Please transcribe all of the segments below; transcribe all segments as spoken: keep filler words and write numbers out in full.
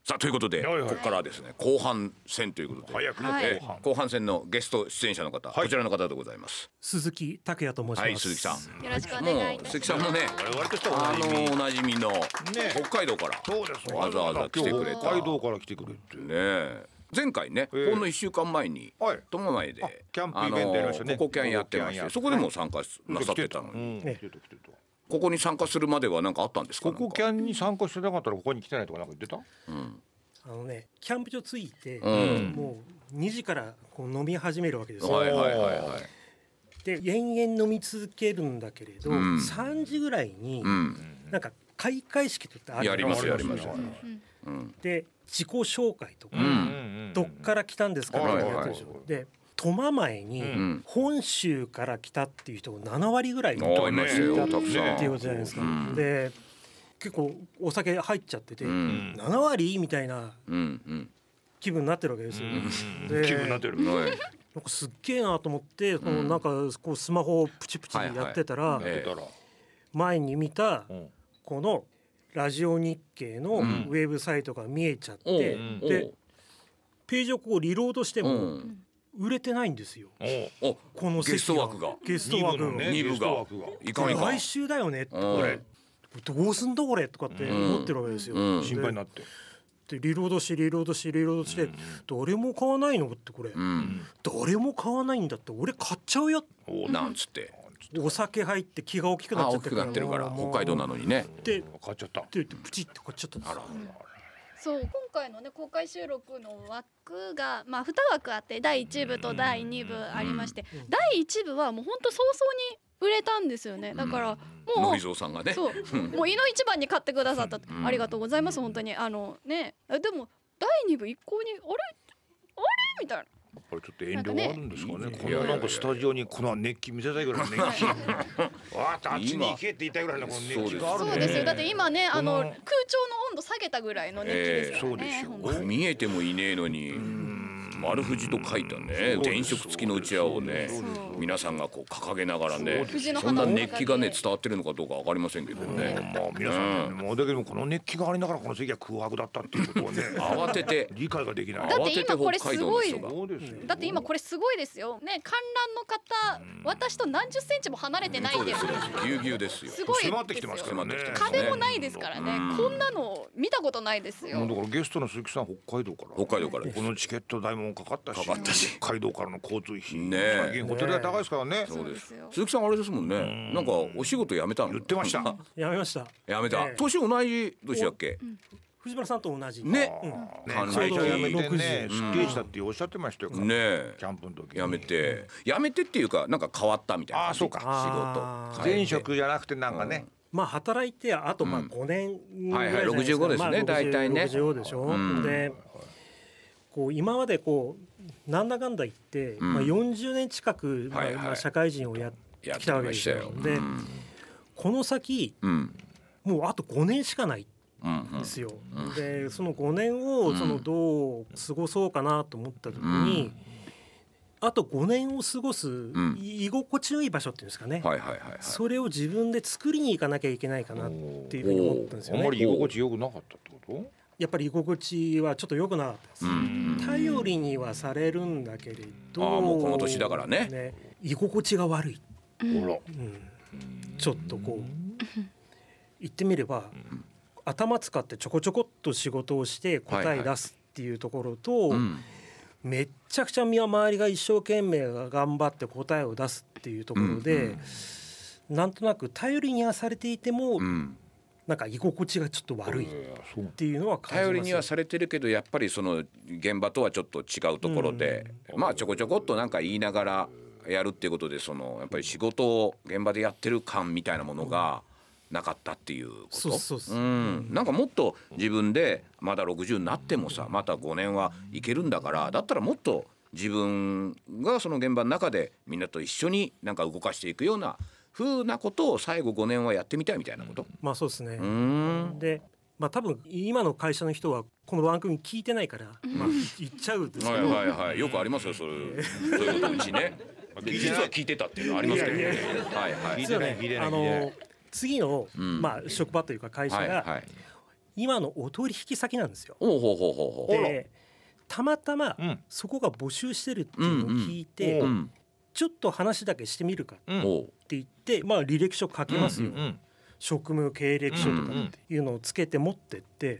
さあということで、 はいはい、 ここからはですね後半戦ということで、 早くも後半、 えー、後半戦のゲスト出演者の方、はい、こちらの方でございます。 鈴木拓也と申します。 はい、鈴木さん、 よろしくお願いいたします。 鈴木さんもね、 我々としてはあのおなじみの、ね、北海道からそうですわざわざ来てくれた。 北海道から来てくれてね。前回ね、えー、ほんのいっしゅうかんまえに苫前でキャンプイベントやりましたね。 ココキャンやってまして、そこでも参加なさってたのに、はい、ここに参加するまでは何かあったんですか？ ココキャンに参加してなかったらここに来てないとかなんか言ってた？ うん、 あのね、キャンプ場着いて、 うん、 もうにじからこう飲み始めるわけですよ。 はいはいはいはい、 で延々飲み続けるんだけれど、うん、さんじぐらいに、うん、なんか開会式といってあるやりますやります、 うん、で自己紹介とか、うん、どっから来たんですかってやつでしょ。で苫前に本州から来たっていう人がななわりぐらいいたっていうことじゃないですか、うん、で結構お酒入っちゃってて、うん、ななわりみたいな気分になってるわけですよ、うん、で気分になってるなんかすっげえなと思って、うん、このなんかこうスマホをプチプチやってたら、はいはい、前に見たこのラジオ日経のウェブサイトが見えちゃって、うん、でページをこうリロードしても、うん売れてないんですよ。 おこのゲスト枠がゲスト枠がに部がいかんいかん来週だよねってこれどうすんだこれとかって思ってるわけですよ、うんうん、心配になってでリロードしてリロードしてリロードして、うん、誰も買わないのってこれ、うん、誰も買わないんだって俺買っちゃうよおなんつってお酒入って気が大きくなっちゃってるから、 大きくなってるから北海道なのにねで買っちゃったって言ってプチって買っちゃったんです。あらそう今回のね公開収録の枠が、まあ、に枠あってだいいち部とだいに部ありまして、だいいち部はもうほんと早々に売れたんですよね。だからもうのりぞうさんがねそうもういの一番に買ってくださったありがとうございます本当にあのね。でもだいに部一向にあれあれみたいなこれちょっと遠慮があるんですかね。このなんかスタジオにこの熱気見せたいぐらいの熱気わーっとあっちに行けって言いたいぐらいのこの熱気があるね。 そうですよ。だって今ねあの空調の温度下げたぐらいの熱気ですからね、 えー、そうですよ。 見えてもいねえのに丸富士と書いたね電飾付きのうちわをね皆さんがこう掲げながらねそんな熱気がね伝わってるのかどうか分かりませんけどね。 まあ皆さんねもうだけどもこの熱気がありながらこの席は空白だったっていうことをね慌てて理解ができない。 だって今これすごいだって今これすごいですよね。観覧の方私と何十センチも離れてないんですよ。 ぎゅうぎゅうですよ。 すごい迫ってきてますからね。 壁もないですからね。こんなの見たことないですよ。 だからゲストの鈴木さん北海道から北海道からこのチケット代もかかったし、 かかったし北海道からの交通費ね最近ホテル代高いですからね。 そうですよ。鈴木さんあれですもんね。なんかお仕事辞めたの言ってました。 辞めました。 辞めた。年同じ年だっけ？ 藤原さんと同じね。 会社辞めてねすっきりしたっておっしゃってましたよね。 キャンプの時辞めて辞めてっていうかなんか変わったみたいな。 あそうか仕事前職じゃなくてなんかねまあ働いてあとまあごねんぐらいじゃないですか。 ろくじゅうごですね大体ね。 ろくじゅうごでしょ。でこう今までこうなんだかんだ言って、うんまあ、よんじゅうねん近く、はいはいまあ、社会人をやってきたわけですよ。で、うん、この先、うん、もうあとごねんしかないんですよ。うんうん、でそのごねんをそのどう過ごそうかなと思った時に、うん、あとごねんを過ごす居心地のいい場所っていうんですかね、はいはいはいはい、それを自分で作りに行かなきゃいけないかなっていうふうに思ったんですよね。 あんまり居心地良くなかったってこと？ やっぱり居心地はちょっと良くなかったです。頼りにはされるんだけれどあもうこの年だから ね, ね居心地が悪い、 うん、 ちょっとこう言ってみれば、うん、頭使ってちょこちょこっと仕事をして答え出すっていうところと、はいはいうん、めっちゃくちゃ周りが一生懸命頑張って答えを出すっていうところで、うんうん、なんとなく頼りにはされていても、うんなんか居心地がちょっと悪いっていうのは感じます。 頼りにはされてるけどやっぱりその現場とはちょっと違うところで、うん、まあちょこちょこっとなんか言いながらやるっていうことでそのやっぱり仕事を現場でやってる感みたいなものがなかったっていうこと。 そうそうそう、 うん、なんかもっと自分でまだろくじゅうになってもさまたごねんはいけるんだからだったらもっと自分がその現場の中でみんなと一緒になんか動かしていくような風なことを最後ごねんはやってみたいみたいなこと。 まあそうですね。うんで、まあ多分今の会社の人はこの番組聞いてないから、まあ言っちゃうんですけど、 はいはいはいよくありますよそれ、えー、そういうことうちね。実は聞いてたっていうのはありますけどね。はいはい。 実はねあの次の、うん、まあ職場というか会社が、はいはい、 今のお取引先なんですよ。 おうほうほうほうほう。 でたまたまそこが募集してるっていうのを聞いて、うんうん、ちょっと話だけしてみるかって言って、まあ、履歴書書きますよ、うんうん、職務経歴書とかっていうのをつけて持ってって、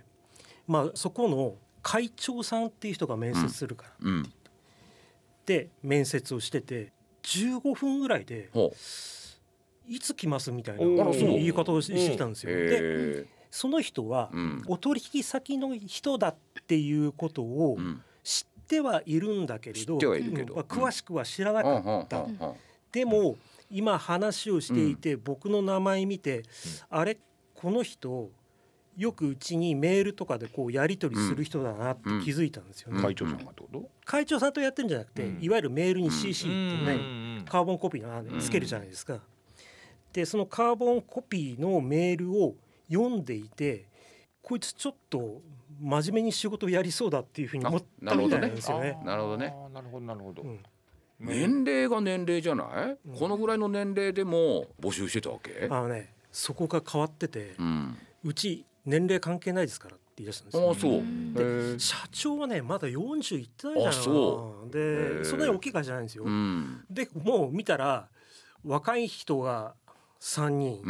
まあ、そこの会長さんっていう人が面接するから、うんうん、で面接をしててじゅうごふんぐらいでいつ来ますみたいな言い方をしてきたんですよ。でその人はお取引先の人だっていうことを知ってはいるんだけれど、詳しくは知らなかった。でも今話をしていて僕の名前見て、あれこの人よくうちにメールとかでこうやり取りする人だなって気づいたんですよね。 会長さんがってこと？ 会長さんとやってるんじゃなくて、いわゆるメールに シーシー ってね、カーボンコピーのつけるじゃないですか。でそのカーボンコピーのメールを読んでいて、こいつちょっと真面目に仕事をやりそうだっていうふうに思ったみたいなんですよね。 なるほどね。 なるほどなるほど。 年齢が年齢じゃない、うん、このぐらいの年齢でも募集してたわけ？ あのね、そこが変わってて、うん、うち年齢関係ないですからって言い出したんですよ。 あ、そうで社長はねまだよんじゅういってないじゃないかな。でそんなに大きい会社じゃないんですよ、うん、でもう見たら若い人がさんにん、うん、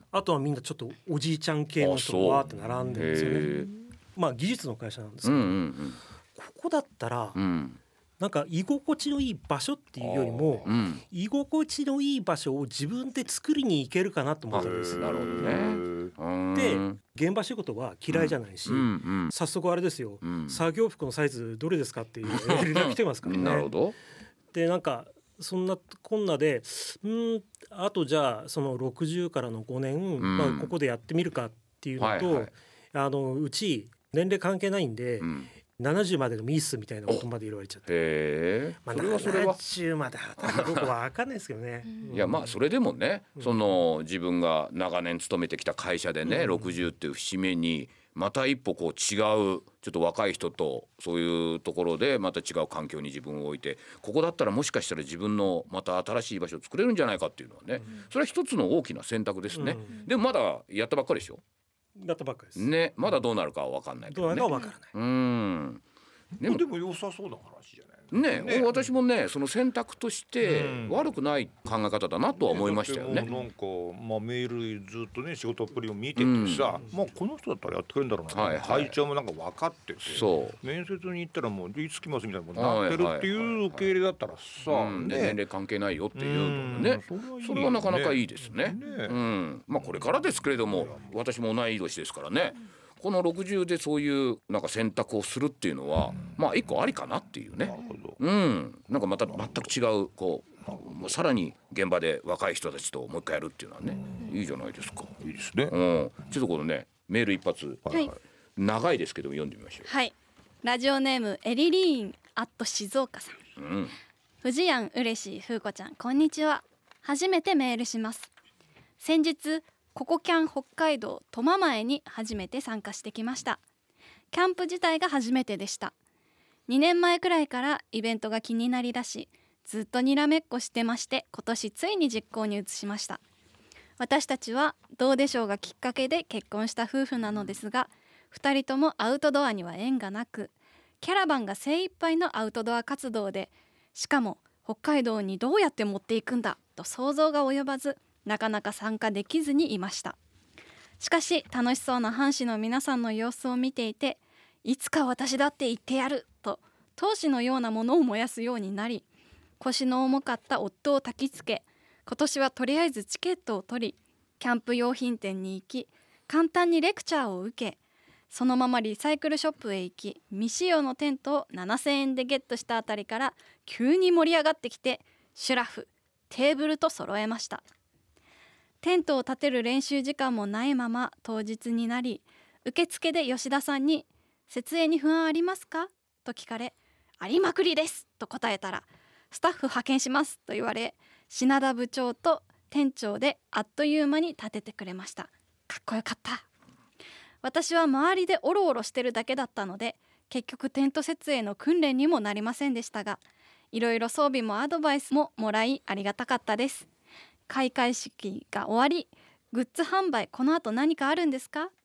あとはみんなちょっとおじいちゃん系の人がわーって並んでるんですよね。まあ技術の会社なんですけど、うんうんうん、ここだったら、うん、なんか居心地のいい場所っていうよりも、うん、居心地のいい場所を自分で作りに行けるかなと思ったんです。 なるほどね。 で現場仕事は嫌いじゃないし、うんうん、早速あれですよ、うん、作業服のサイズどれですかっていう連絡来てますからね。 なるほど。 でなんかそんなこんなでうんあとじゃあそのろくじゅうからのごねん、うんまあ、ここでやってみるかっていうのと、はいはい、あのうち年齢関係ないんで、うん、ななじゅうまでがミスみたいなことまで言われちゃって、 へまあ、それはそれはななじゅうまで働く僕は分かんないですけどねいやまあそれでもね、うん、その自分が長年勤めてきた会社でね、うん、ろくじゅうっていう節目にまた一歩こう違うちょっと若い人とそういうところでまた違う環境に自分を置いて、ここだったらもしかしたら自分のまた新しい場所を作れるんじゃないかっていうのはね、うん、それは一つの大きな選択ですね、うん、でもまだやったばっかりでしょ。 やったばっかりですね。まだどうなるかは分かんないけどね。 どうなるかは分からない。 うんでも、でも良さそうな話じゃないね。ね、私もねその選択として悪くない考え方だなとは思いましたよね。 ねなんか、まあ、メールずっとね仕事っぷりを見ててさ、うん、まあ、この人だったらやってくれるんだろうな、はいはい、会長もなんか分かってて、そう面接に行ったらもういつ来ますみたいなことになってるっていう受け入れだったらさ、はいはいはいはい、ね、年齢関係ないよっていうのね、それはいいね、それはなかなかいいですね、ね、うん、まあ、これからですけれども私も同い年ですからね、このろくじゅうでそういうなんか選択をするっていうのは、うん、まあ一個ありかなっていうね。なるほど。うん、なんかまた全く違うこうさらに現場で若い人たちともう一回やるっていうのはね、うん、いいじゃないですか。 いいですね。 うん、ちょっとこのねメール一発、はい、長いですけど読んでみましょう。 はい。ラジオネームエリリーンアット静岡さん。うん。藤やんうれしいふうこちゃんこんにちは。初めてメールします。先日ココキャン北海道苫前に初めて参加してきました。キャンプ自体が初めてでした。にねんまえくらいからイベントが気になりだし、ずっとにらめっこしてまして、今年ついに実行に移しました。私たちはどうでしょうがきっかけで結婚した夫婦なのですが、ふたりともアウトドアには縁がなく、キャラバンが精一杯のアウトドア活動で、しかも北海道にどうやって持っていくんだと想像が及ばず、なかなか参加できずにいました。しかし楽しそうな藩士の皆さんの様子を見ていて、いつか私だって言ってやると闘志のようなものを燃やすようになり、腰の重かった夫を焚きつけ、今年はとりあえずチケットを取り、キャンプ用品店に行き、簡単にレクチャーを受け、そのままリサイクルショップへ行き、未使用のテントをななせんえんでゲットしたあたりから急に盛り上がってきて、シュラフ、テーブルと揃えました。テントを立てる練習時間もないまま当日になり、受付で吉田さんに設営に不安ありますかと聞かれ、ありまくりですと答えたら、スタッフ派遣しますと言われ、品田部長と店長であっという間に立ててくれました。かっこよかった。私は周りでオロオロしてるだけだったので、結局テント設営の訓練にもなりませんでしたが、いろいろ装備もアドバイスももらいありがたかったです。開会式が終わり、グッズ販売この後何かあるんですか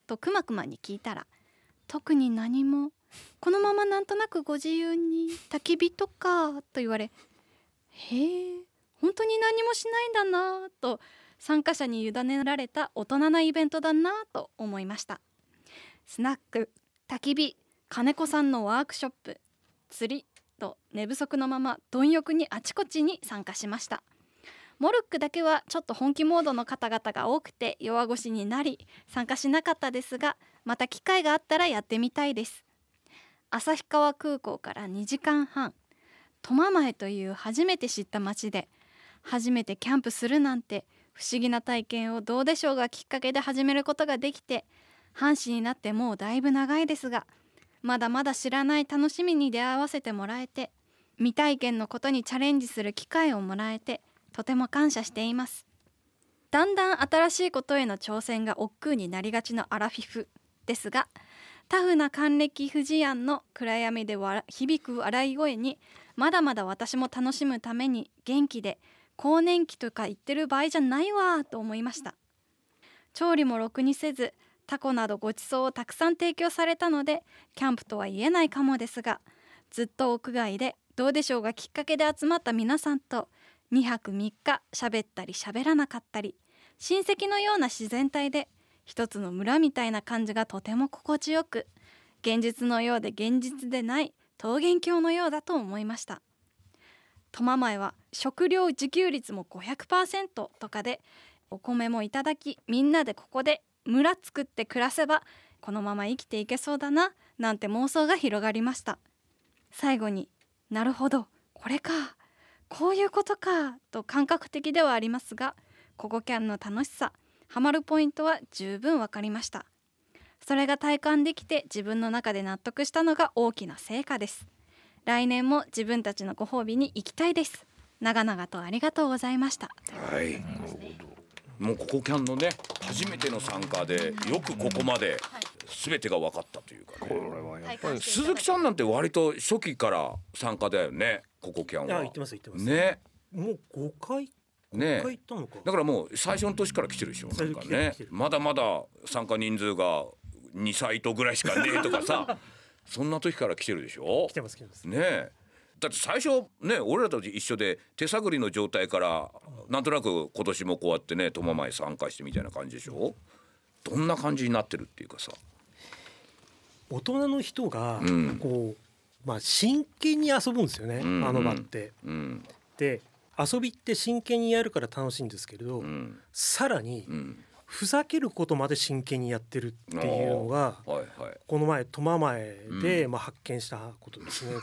とくまくまに聞いたら、特に何も、このままなんとなくご自由に焚き火とかと言われ、へえ、本当に何もしないんだなと、参加者に委ねられた大人なイベントだなと思いました。スナック、焚き火、金子さんのワークショップ、釣りと寝不足のまま貪欲にあちこちに参加しました。モルックだけはちょっと本気モードの方々が多くて弱腰になり参加しなかったですが、また機会があったらやってみたいです。旭川空港からにじかんはん、苫前という初めて知った町で初めてキャンプするなんて不思議な体験をどうでしょうがきっかけで始めることができて、半紙になってもうだいぶ長いですが、まだまだ知らない楽しみに出会わせてもらえて、未体験のことにチャレンジする機会をもらえてとても感謝しています。だんだん新しいことへの挑戦が億劫になりがちのアラフィフですが、タフな還暦不二庵の暗闇で響く笑い声にまだまだ私も楽しむために元気で、更年期とか言ってる場合じゃないわと思いました。調理もろくにせず、タコなどごちそうをたくさん提供されたのでキャンプとは言えないかもですが、ずっと屋外でどうでしょうがきっかけで集まった皆さんとにはくみっか喋ったり喋らなかったり、親戚のような自然体で一つの村みたいな感じがとても心地よく、現実のようで現実でない桃源郷のようだと思いました。苫前は食料自給率も ごひゃくパーセント とかで、お米もいただき、みんなでここで村作って暮らせばこのまま生きていけそうだななんて妄想が広がりました。最後に、なるほど、これか、こういうことかと感覚的ではありますが、ココキャンの楽しさ、ハマるポイントは十分わかりました。それが体感できて自分の中で納得したのが大きな成果です。来年も自分たちのご褒美に行きたいです。長々とありがとうございました。 はい、もうココキャンのね初めての参加でよくここまで全てが分かったというか、ね、これはやっぱり鈴木さんなんて割と初期から参加だよね、ココキャンは。 いや、行ってます行ってますね。 もうごかいね、 ごかい行ったのか。 だからもう最初の年から来てるでしょ。なんかね、まだまだ参加人数がにサイトぐらいしかねえとかさそんな時から来てるでしょ。 来てます来てますね。だって最初ね、俺らと一緒で手探りの状態からなんとなく今年もこうやってね苫前参加してみたいな感じでしょ。どんな感じになってるっていうかさ、 大人の人がこう、 うん、 まあ真剣に遊ぶんですよね、うんうん、あの場って、うん、で遊びって真剣にやるから楽しいんですけれど、うん、さらに、うん、ふざけることまで真剣にやってるっていうのが、はいはい、この前苫前で、うん、まあ、発見したことですね。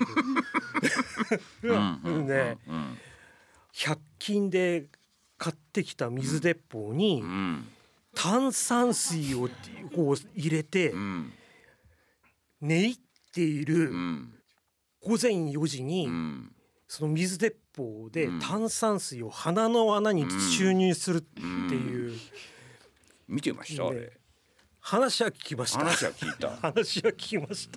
でひゃく均で買ってきた水鉄砲に炭酸水をこう入れて、寝入っている午前よじにその水鉄砲で炭酸水を鼻の穴に注入するっていう、 見てましたあれ。 話は聞きました。 話は聞いた。 話は聞きました。 うん、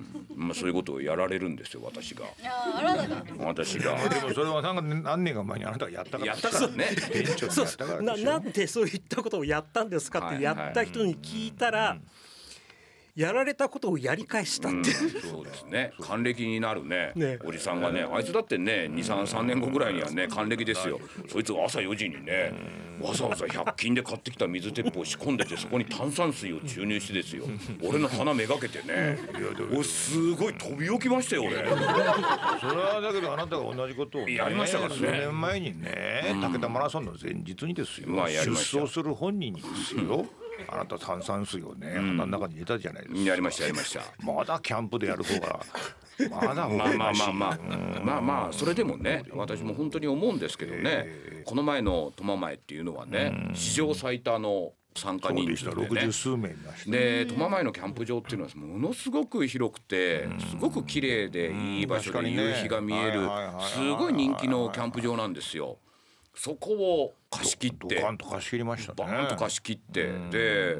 まあそういうことをやられるんですよ、私が。私が。 でもそれはなんか何年か前にあなたがやったから。 やったからね。 そうそう。な、なんでそういったことをやったんですかってやった人に聞いたら、やられたことをやり返したって、うん、 そうですね。還暦になる ね, ねおじさんがね、あいつだってねにさんさんねんごぐらいにはね還暦ですよ。そいつ朝よじにねわざわざひゃく均で買ってきた水鉄砲を仕込んでて、そこに炭酸水を注入してですよ、俺の鼻めがけてね、おすごい飛び起きましたよ俺。それはだけどあなたが同じことを、ね、 やりましたからね。 数年前にね、うん、武田マラソンの前日にですよ、まあ、出走する本人にですよ、あなた炭酸水をね、うん、鼻の中に入れたじゃないですか。 やりましたやりました。 まだキャンプでやる方がまだまあまあまあまあ、うん、まあまあそれでもね、私も本当に思うんですけどね、えー、この前の苫前っていうのはね、うん、史上最多の参加人数でね、 ろくじゅうすうめいいました。 で苫前のキャンプ場っていうのはものすごく広くて、すごく綺麗でいい場所で夕日が見えるすごい人気のキャンプ場なんですよ。そこを貸し切ってバーンと貸し切りましたね。 バーンと貸し切って、で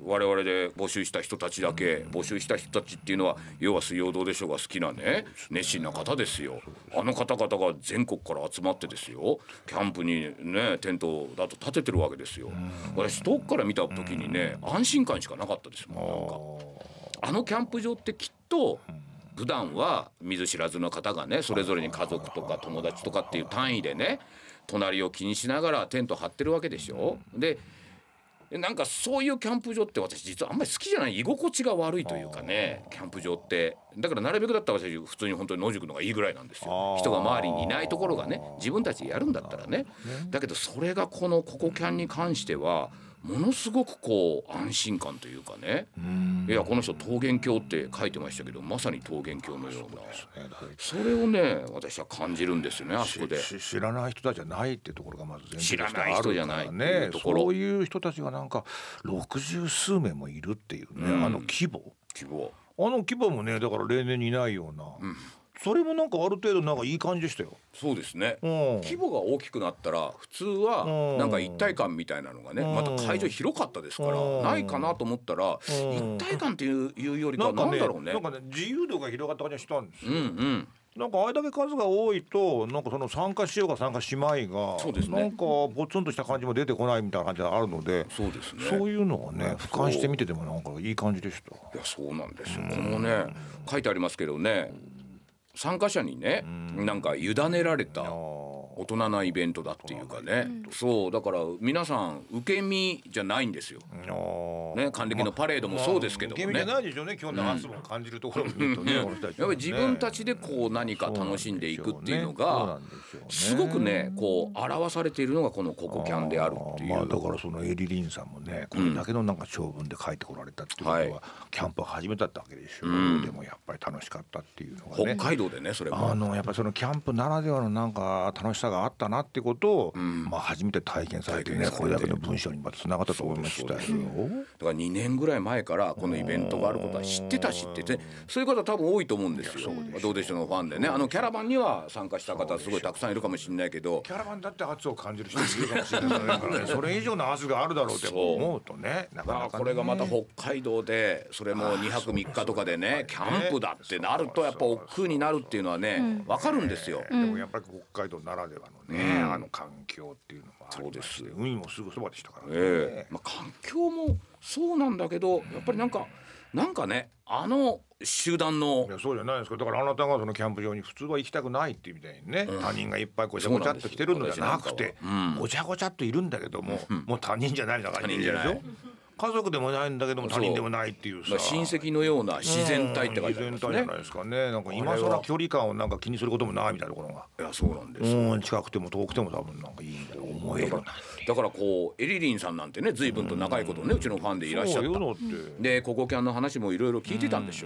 我々で募集した人たちだけ、募集した人たちっていうのは要は水曜どうでしょうが好きなね熱心な方ですよ。あの方々が全国から集まってですよ、キャンプにねテントだと立ててるわけですよ。私遠くから見た時にね安心感しかなかったですもん。なんかあのキャンプ場ってきっと普段は見ず知らずの方がねそれぞれに家族とか友達とかっていう単位でね隣を気にしながらテント張ってるわけでしょ。でなんかそういうキャンプ場って私実はあんまり好きじゃない。居心地が悪いというかね、キャンプ場ってだからなるべくだったら私普通に本当に野宿のがいいぐらいなんですよ。人が周りにいないところがね自分たちでやるんだったらね。だけどそれがこのココキャンに関してはものすごくこう安心感というかね、いやこの人桃源郷って書いてましたけどまさに桃源郷のようなそれをね私は感じるんですよね。あそこで知らない人たちじゃないっていうところがまず前提としてあるからね。知らない人じゃないっていうところ、そういう人たちがなんか六十数名もいるっていうね、うん、あの規模規模あの規模もねだから例年にないような、うん、それもなんかある程度なんかいい感じでしたよ。 そうですね、うん、規模が大きくなったら普通はなんか一体感みたいなのがね、うん、また会場広かったですから、うん、ないかなと思ったら、うん、一体感っていうよりかはなんだろうね、 なんかね自由度が広がった感じがしたんですよ、 うんうん、 なんかあれだけ数が多いとなんかその参加しようが参加しまいがそうです、ね、なんかポツンとした感じも出てこないみたいな感じがあるので、 そうですね、 そういうのはね俯瞰して見ててもなんかいい感じでした。いやそうなんですよ、うん、このね書いてありますけどね参加者にね、うん、なんか委ねられた大人なイベントだっていうかね、うん、そうだから皆さん受け身じゃないんですよ、ね、還暦のパレードもそうですけどもね、 まあ、受け身じゃないでしょうね。基本の圧も感じるところを見るとね、うん、やっぱり自分たちでこう何か楽しんでいくっていうのがすごくねこう表されているのがこのココキャンであるっていう。 まあ、だからそのエリリンさんもねこれだけのなんか長文で書いてこられたっていうことは、はい、キャンプを始めたってわけでしょう、うん、でもやっぱり楽しかったっていうのがね北海道でねそれもあのやっぱりそのキャンプならではのなんか楽しさがあったなってことを、うんまあ、初めて体験されてねこれだけの文章にまたつながったと思いましたよ。だからにねんぐらい前からこのイベントがあることは知ってたしってねそういう方多分多いと思うんですよ。どうでしょうのファンでねあのキャラバンには参加した方すごいたくさんいるかもしれないけどキャラバンだって圧を感じる人いるかもしれないからねそれ以上の圧があるだろうって思うとねなかなかね、 これがまた北海道でそれもにはくみっかとかでねキャンプだってなるとやっぱ億劫になるっていうのはね分かるんですよ、 うん、でもやっぱり北海道ならではのね、うん、あの環境っていうのもありまして海もすぐそばでしたからね、 えーまあ、環境もそうなんだけどやっぱりなんかなんかねあの集団のいやそうじゃないですか。だからあなたがそのキャンプ場に普通は行きたくないっていうみたいにね、うん、他人がいっぱいごちゃごちゃっと来てるのじゃなくて、うん、ごちゃごちゃっといるんだけども、うん、もう他人じゃないんだから他人じゃない家族でもないんだけども他人でもないっていうさ、 まあ、親戚のような自然体って書いてありますね、 自然体じゃないですかね。なんか今更距離感をなんか気にすることもないみたいなところがいやそうなんですよ、 うん、近くても遠くても多分なんかいいんだと思える。 だからこうエリリンさんなんてね随分と長いことね、うん、うちのファンでいらっしゃったでココキャンの話もいろいろ聞いてたんでしょ、うん、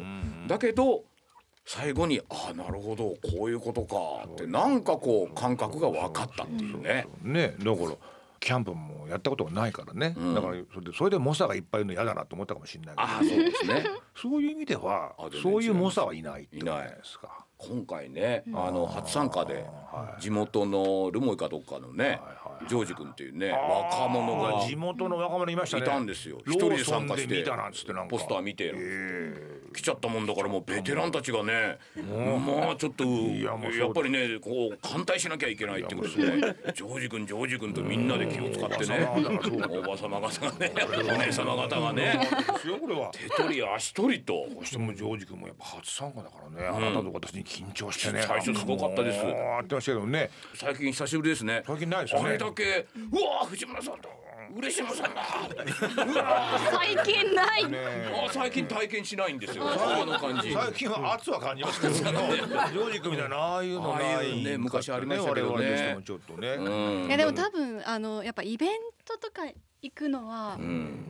だけど最後にああなるほどこういうことかってなんかこう感覚が分かったっていうね。 そうそうねだからキャンプもやったことがないからね、うん、だからそれでそれで猛者がいっぱいいるの嫌だなと思ったかもしれないけど、 あそうですねそういう意味ではそういう猛者はいないってことじゃないですか。 今回ねあの初参加で地元の留萌かどっかのねジョージ君っていうね若者が地元の若者いましたね。 いたんですよ。一人で参加してポスター見て来ちゃったもんだからもうベテランたちがねまあちょっとやっぱりねこう歓待しなきゃいけないってことですねジョージ君ジョージ君とみんなで気を使ってねおばさま方がねお姉様方がね手取り足取りとそしてもジョージ君もやっぱ初参加だからね、あなたと私に緊張してね最初すごかったです。 あってましたけどね最近久しぶりですね。 最近ないですよね。 あれだけうわ藤村さんだ嬉野さんだ最近ない、 ね、あ最近体験しないんですよあの感じ。 最近は圧は感じますけどジョージ君みたいなああいうのないね昔ありましたけどね。 ちょっとね、 うん、いやでも多分あのやっぱイベントとか行くのは、うん、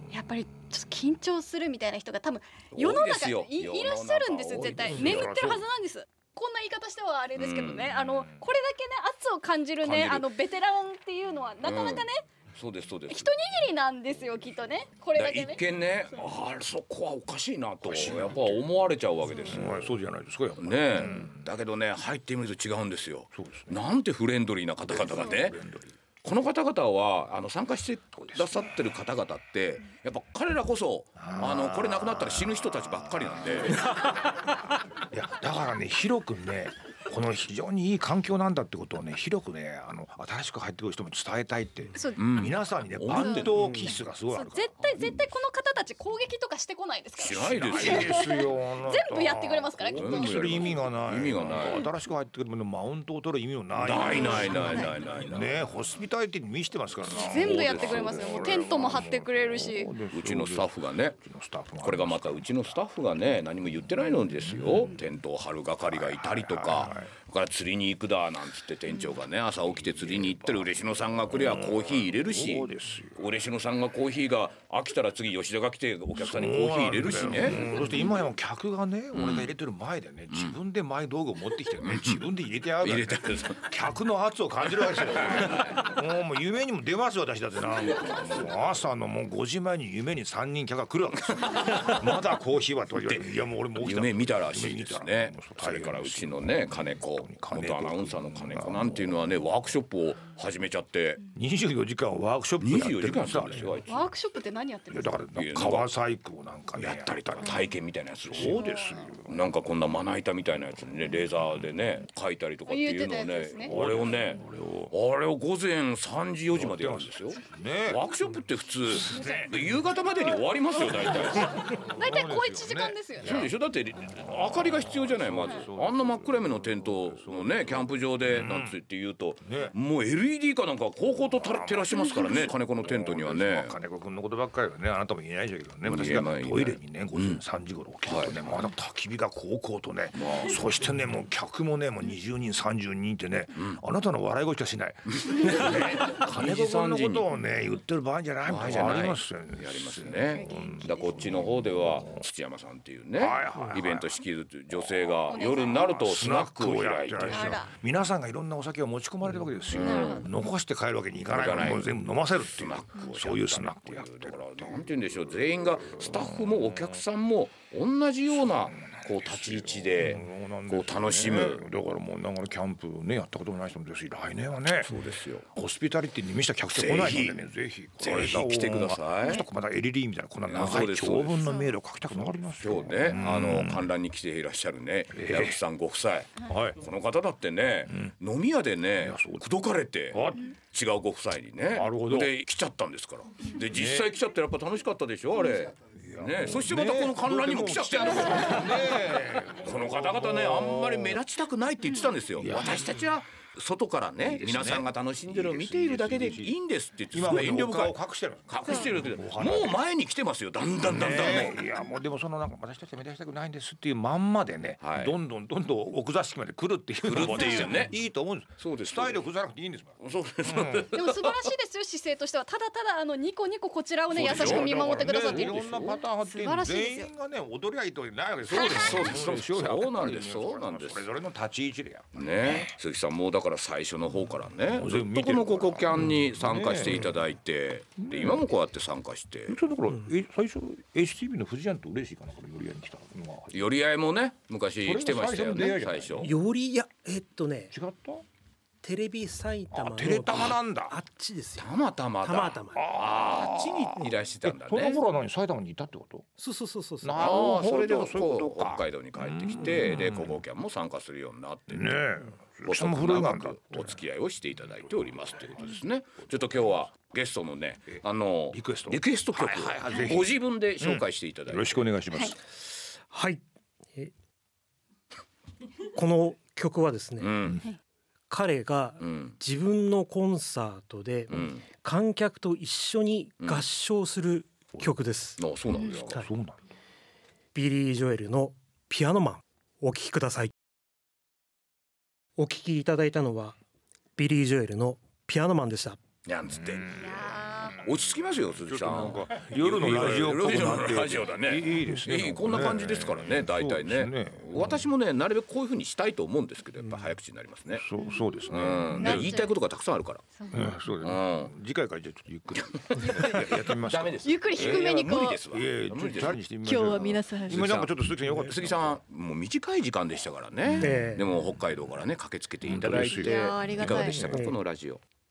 やっぱりちょっと緊張するみたいな人が多分世の中 い, いらっしゃるんですよ。絶対眠ってるはずなんです。こんな言い方してはあれですけどね、あのこれだけね圧を感じるねあのベテランっていうのはなかなかね、 うん、そうですそうです。 一握りなんですよきっとね。これだけね一見ねあそこはおかしいなとやっぱ思われちゃうわけですよ、 うん、そうじゃないですかやっぱりね、うん、だけどね入ってみると違うんですよ。そうですね、なんてフレンドリーな方々がねこの方々はあの参加してくださってる方々ってやっぱ彼らこそあのこれなくなったら死ぬ人たちばっかりなんでいやだからね広くねこの非常にいい環境なんだってことをね広くねあの新しく入ってくる人も伝えたいって、うん、皆さんにねバンド気質がすごいあるから、 絶対絶対この方たち攻撃とかしてこないですからしないですよですよ全部やってくれますから攻撃する意味がない意味がない新しく入ってくるものマウントを取る意味もないないないないないないないねホスピタリティに見せてますからな全部やってくれますよもうテントも張ってくれるしうちのスタッフがねこれがまたうちのスタッフがね何も言ってないのですよテントを張る係がいたりとかから釣りに行くだなんつって店長がね朝起きて釣りに行ってる嬉野さんが来りゃコーヒー入れるし嬉野さんがコーヒーが飽きたら次吉田が来てお客さんにコーヒー入れるしねそして今やも客がね俺が入れてる前でね自分でマイ道具を持ってきてね自分で入れてやるから客の圧を感じるわけですよもう夢にも出ます私だってなんか朝のもうごじまえに夢にさんにん客が来るわけですよまだコーヒーはと言われていやもう俺も起きた夢見たらしいですねそれからうちのね金子元アナウンサーの金子なんていうのはねワークショップを始めちゃってにじゅうよじかんワークショップやってるんですよんですよワークショップって何やってるんですかだから川細工をなんか、ね、 やったりとか体験みたいなやつそうですよなんかこんなまな板みたいなやつにねレーザーでね描いたりとかっていうのをねあれをねあれを午前さんじよじまでやるんですよ、ね、ワークショップって普通、ね、夕方までに終わりますよ大体大体小いちじかんですよねそうでしょだって明かりが必要じゃないまずあんな真っ暗闇のテントのねキャンプ場でなんつって言うと、ね、もう エルイーディー かなんか高校と照らしますからね金子のテントにはね金子君のことばっかりはねあなたも言えないでしょうけどね私がトイレにね午前さんじ頃起きるとね、うん、まだ焚き火が高校とね、まあ、そしてねもう客もねもうにじゅうにんさんじゅうにんってね、うん、あなたの笑い声しかしない、ね、金子君のことをね言ってる場合じゃないみたいなありますよねやりますね、うん、だこっちの方では土山さんっていうね、はいはいはい、イベント仕切る女性が夜になるとスナックを開いて皆さんがいろんなお酒を持ち込まれるわけですよ、うん、残して帰るわけにいかないからもう全部飲ませるっていうそういうスナックをやってるだからなんて言うんでしょう全員がスタッフもお客さんも同じようなこう立ち位置でこう楽しむ、 うん、だからもうなんかキャンプねやったこともない人もですし来年はねそうですよホスピタリティに見せた客してこないのでねぜひぜひ来てくださいまたエリリーみたいなこんな長い長文のメールを書きたくなりますよ今日ね、うん、あの観覧に来ていらっしゃるね矢吹さんご夫妻、えー、この方だってね、うん、飲み屋でね口説かれて違うご夫妻にねで来ちゃったんですからで実際来ちゃってやっぱ楽しかったでしょあれね、そしてまたこの観覧にも来ちゃってるんだからねこの方々ねあんまり目立ちたくないって言ってたんですよ私たちは外からね皆さんが楽しんでるのを見ているだけでいいんですって言ってすごい遠慮深い隠してる隠してるけどもう前に来てますよだんだんだんだんもういやもうでもそのなんか私たちは目立ちたくないんですっていうまんまでねどんどんどんどん奥座敷まで来るっていうのもねいいと思うんですそうですスタイル崩さなくていいんですそうですでも素晴らしいですよ姿勢としてはただただあのニコニコこちらをね優しく見守ってくださっているいろんなパターンあって全員がね踊り合いとないわけですそうですそうですそうなんですそうなんですそれぞれの立ち位置でやね鈴木さんもだから最初の方からねずっとこのココキャンに参加していただいてで今もこうやって参加してだから最初 エイチティービー の藤谷と嬉しいかなこれ寄り合いに来たのは寄り合いもね昔来てましたよね最初寄り合いえっとね違ったテレビ埼玉のテレタマなんだあっちですよたまたまだたまたまあっちにいらしてたんだねその頃は何埼玉にいたってことそうそうそうそうなるほどそれでこう北海道に帰ってきてでココキャンも参加するようになってねごそく長くお付き合いをしていただいておりますということですねちょっと今日はゲストのねあのリクエストリクエスト曲をご自分で紹介していただいて、うん、 よろしくお願いしますはい、えこの曲はですね、うん彼が自分のコンサートで観客と一緒に合唱する曲です、 うんうん、あ、そうなんですか、 はい、ビリー・ジョエルのピアノマンお聴きください。お聴きいただいたのはビリー・ジョエルのピアノマンでした。 なんつって落ち着きますよ鈴木さん夜のラジオっぽくなってラジオだねいいですねいいこんな感じですからね大体ね、ね、私もねなるべくこういう風にしたいと思うんですけどやっぱ早口になりますね、 うん、そうそうですね、 うん、で言いたいことがたくさんあるからそう、うん、そうですね、うん、次回からじゃあちょっとゆっくりやってみましょう。 ダメですゆっくり低めにこう、 えー、無理ですわ、えー、無理です今日は皆さん今なんかちょっと鈴木さんよかった鈴木さんもう短い時間でしたからね、えー、でも北海道からね駆けつけていただいていかがでしたかこのラジオ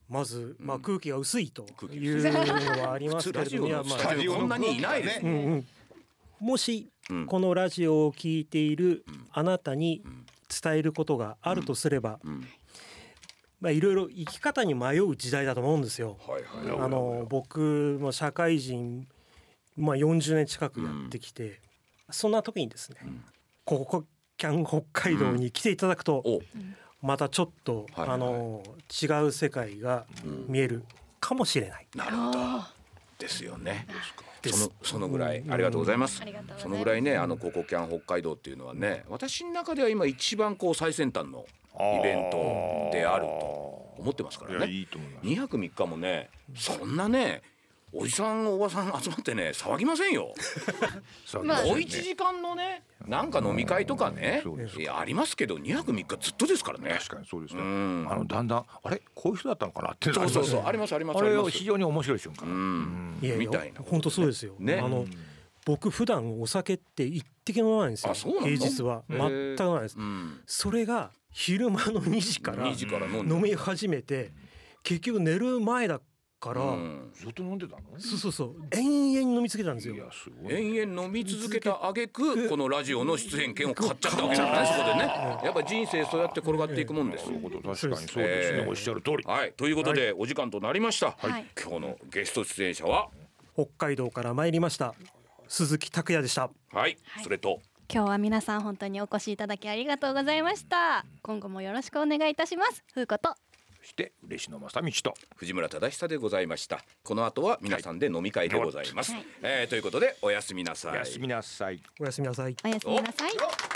まず、まあ、空気が薄いというのはありますけれども、 普通ラジオのスタジオこんなにいないですね、うんうん、 もしこのラジオを聞いているあなたに伝えることがあるとすれば、まあ、いろいろ生き方に迷う時代だと思うんですよ。あの僕も社会人、まあ、よんじゅうねん近くやってきて、そんな時にですね、ここキャン北海道に来ていただくと、またちょっと、はいはい、あの違う世界が見えるかもしれない、 うん、なるほどですよね。そのそのぐらいありがとうございます、うん、そのぐらいね、あのココキャン北海道っていうのはね、私の中では今一番こう最先端のイベントであると思ってますからね。 いいと思います。 にはくみっかもね、そんなねおじさんおばさん集まってね騒ぎませんよ小いちじかんのねなんか飲み会とかね、いやありますけどにはくみっかずっとですからね。 確かにそうですね、うん、あのだんだんあれこういう人だったのかなってそうそうそうありますありますあれは非常に面白い瞬間、うんうん、いやいやみたいな本当そうですよ、ね、あの僕普段お酒って一滴飲まないんですよ。平日は全く飲まないです、うん、それが昼間のにじから飲み始めて結局寝る前だから、うん、 ずっと飲んでたの？ そうそうそう延々飲み続けたんですよ。いやすごい延々飲み続けた挙句このラジオの出演権を買っちゃったわけじゃないそこでね。やっぱ人生そうやって転がっていくもんです。 なるほど確かにそうですね、えー、おっしゃる通り。 はいということで、はい、お時間となりました、はい、今日のゲスト出演者は北海道から参りました鈴木拓也でした。 はい、はい、それと今日は皆さん本当にお越しいただきありがとうございました。今後もよろしくお願いいたします。風子とそして嬉野正道と藤村忠久でございました。この後は皆さんで飲み会でございます、はいえー、ということでおやすみなさい。 おやすみなさい。 おやすみなさい。 おやすみなさい。